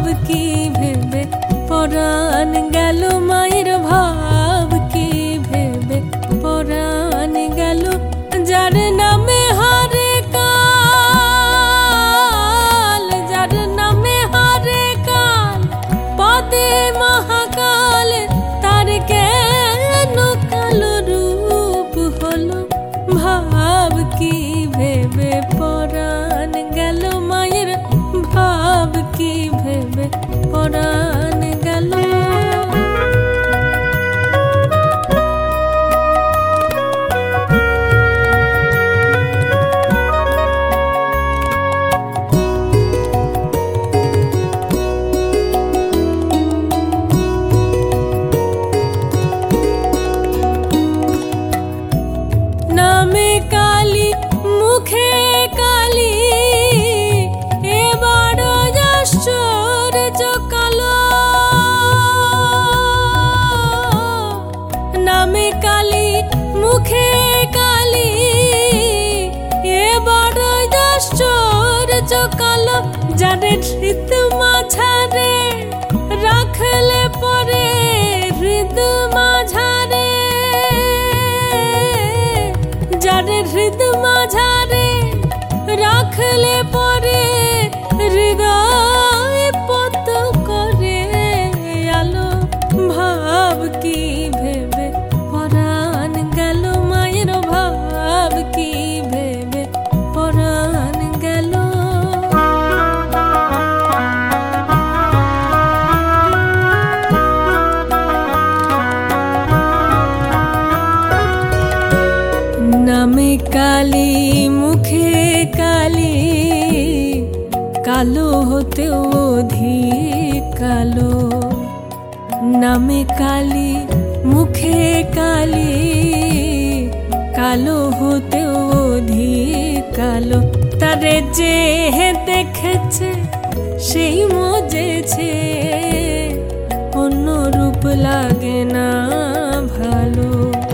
ভাব কি ভেবে পরাণ গেল, মায়ের ভাব কি ভেবে পরাণ গেল। যার নামে হারে কাল, যার নামে হারে কাল, পদে মহাকাল, তার কেন কালো রূপ হলো। ভাব কি ভেবে পরাণ গেল, মায়ের ভাব কি ভেবে পরাণ গেল। নামে কালী মুখে কালী, এবার আশ্চর্য কালো। নামে কালী মুখে কালী, এবার আশ্চর্য কালো। যারে হৃদ মাঝারে রাখলে পরে, হৃদ মাঝারে, যারে হৃদ মাঝারে রাখলে পরে, হৃদয় পত করে আলো। ভাব কি ভেবে পরাণ গেল, মায়ের ভাব কি ভেবে পরাণ গেল। নামে কালী মুখে কালী, কালো হতেও অধিক কালো। নামে কালী মুখে কালী, কালো হতেও অধিক কালো। তারে যে দেখেছে সেই মজেছে, অন্য রূপ লাগে না ভালো।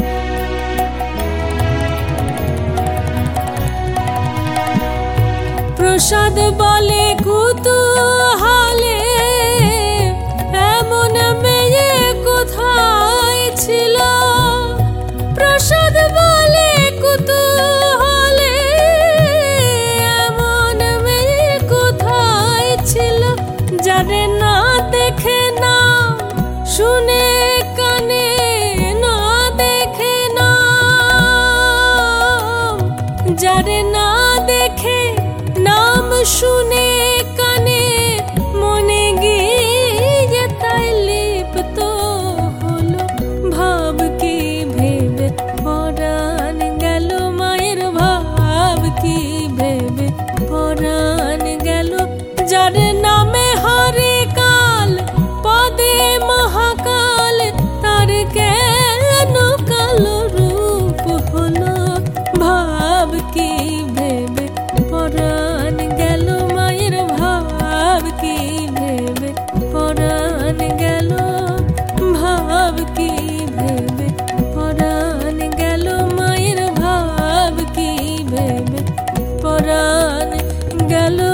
প্রসাদ বলে কুতূহলে, এমন মেয়ে কোথায় ছিল। প্রসাদ বলে কুতূহলে, এমন মেয়ে কোথায় ছিল। যারে না দেখে না শুনে কানে, না দেখে না, যারে না দেখে নাম শুনে কানে, মনে গিয়ে তাই লিপ্ত হলো। ভাব কি ভেবে পরাণ গেল, মায়ের ভাব কি ভেবে পরাণ গেল। যার নামে হরে কাল, পদে মহাকাল, তার কেন কালো রূপ হলো। ভাব কি ভেবে পরাণ গেল, মায়ের ভাব কি ভেবে পরাণ গেল। ভাব কি ভেবে পরাণ গেল, মায়ের ভাব কি ভেবে পরাণ গেল।